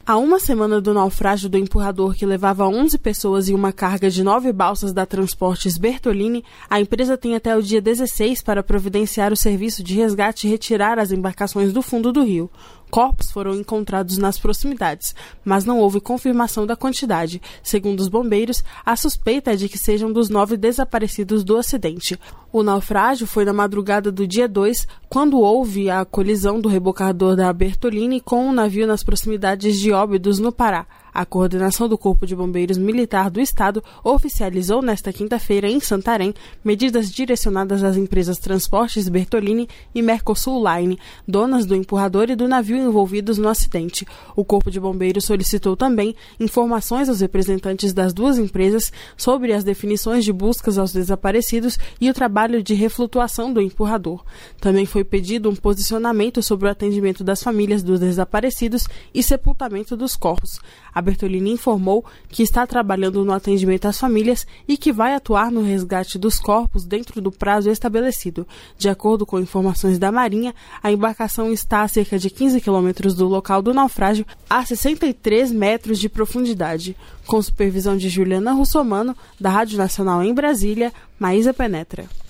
Há uma semana do naufrágio do empurrador que levava 11 pessoas e uma carga de 9 balsas da Transportes Bertolini, a empresa tem até o dia 16 para providenciar o serviço de resgate e retirar as embarcações do fundo do rio. Corpos foram encontrados nas proximidades, mas não houve confirmação da quantidade. Segundo os bombeiros, a suspeita é de que sejam dos 9 desaparecidos do acidente. O naufrágio foi na madrugada do dia 2, quando houve a colisão do rebocador da Bertolini com um navio nas proximidades de Óbidos, no Pará. A coordenação do Corpo de Bombeiros Militar do Estado oficializou nesta quinta-feira em Santarém medidas direcionadas às empresas Transportes Bertolini e Mercosul Line, donas do empurrador e do navio envolvidos no acidente. O Corpo de Bombeiros solicitou também informações aos representantes das duas empresas sobre as definições de buscas aos desaparecidos e o trabalho de reflutuação do empurrador. Também foi pedido um posicionamento sobre o atendimento das famílias dos desaparecidos e sepultamento dos corpos. A Bertolini informou que está trabalhando no atendimento às famílias e que vai atuar no resgate dos corpos dentro do prazo estabelecido. De acordo com informações da Marinha, a embarcação está a cerca de 15 quilômetros do local do naufrágio, a 63 metros de profundidade. Com supervisão de Juliana Russomano, da Rádio Nacional em Brasília, Maísa Penetra.